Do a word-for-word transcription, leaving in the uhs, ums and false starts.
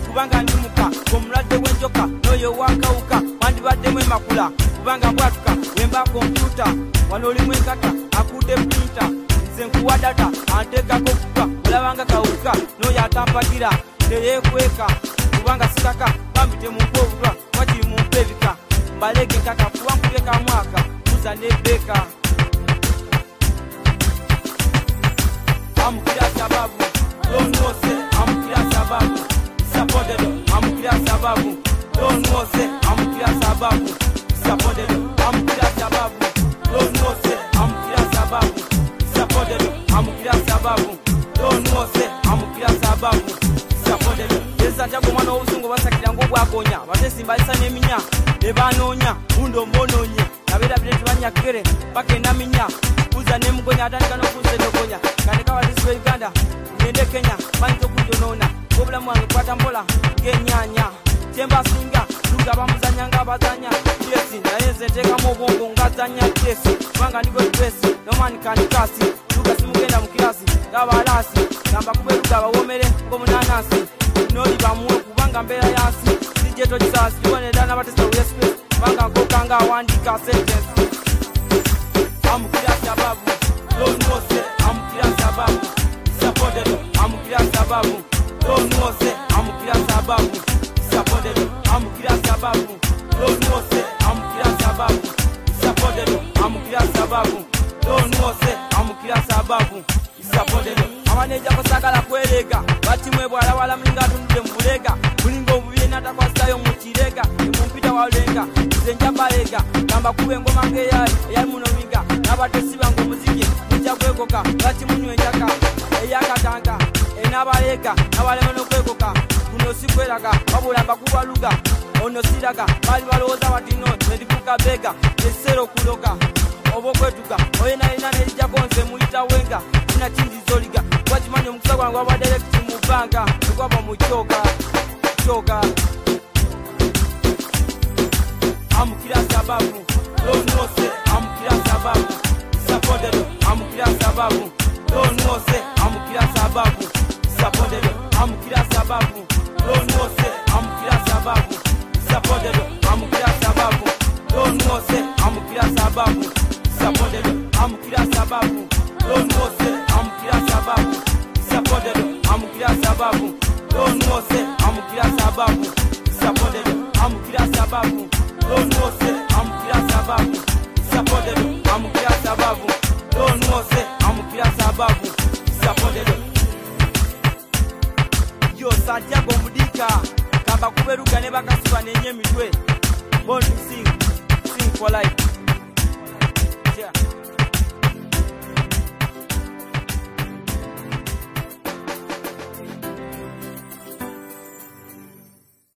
kubanga ndimuka omulwadde w'enjoka n'oyo wakawuka wandibaddemu emakula kubanga bwatuka wemba kompyuta wano olimu enkata akuudde printa nze nkuwa data anteekako kuka olabanga kawuka n'oyo atampagira teyeekweka kubanga sikaka bambi temumpa obutwa wakiri mumpa ebika mbalege nkaka kuba nkubye kamwaka kuza nebeka amukira sababu lonose amukira sababu sapodelo amukira sababu lonose amukira sababu sapodelo amukira sababu lonose amukira sababu sapodelo amukira sababu lonose amukira sababu sapodelo yesa jago mwana obuzungu basakira ngo bwagonya batesi mbalisa n'eminya ebanonya undo mbononye nabera biretu banyakere bakenda minya kuza nemugonya atandika n'okunzendogonya kandi kawadiswe Uganda ngende Kenya banjo kunjonona obula mwange kwata mbola ngenyanya temba singa luga bamuzanyanga bazanya yesi naye zeteka mu bongo ngazanya yesi banga ndiko twesi no man kan kasi luga simugenda mu kilasi ngabalasi namba kuberuga bawomere ngo munanasi noli bamuwe kubanga mbera yasi dijeto kisasi bone dana batesa wespace banga kokanga wandika sentence amukira sababu lonose amukira sababu sapodelo amukira sababu lonose amukira sababu sapodelo amukira sababu lonose amukira sababu sapodelo amukira sababu lonose amukira sababu sapodelo amaneja kosagala kwerega bati mwe bwala wala mlinga tundude mbulega mulingo obubiye natakwasayo mu kirega emumpita walenga zenja balega kamba kube ngoma ngeya yali muno biga nabatesi bango muziki mujja kwekoka bati munywe njaka eyakatanga enabalega nabalema nokwekoka kuno sikweraga babula bakuba luga ono siraga bali baloza batino nedikuka bega esero kuloga obo kwetuka oyena ina nelija konse mulita wenga ina chindizo liga wajimanyo mkusagwa ngwa direct mubanga kwaba muchoka choka amukira sababu lonose amukira sababu sapodelo amukira sababu lonose amukira sababu sapodelo amukira sababu lonose amukira sababu sapodelo amukira sababu lonose amukira sababu sapodelo amukira sababu lonose amukira sababu sapodelo amukira sababu lonose amukira sababu sapodelo amukira sababu lonose amukira sababu sapodelo amukira sababu lonose amukira sababu sapodelo yo Santiago Mudika kamba kuberuga ne bakasiba nenye mitwe born to sing sing for life.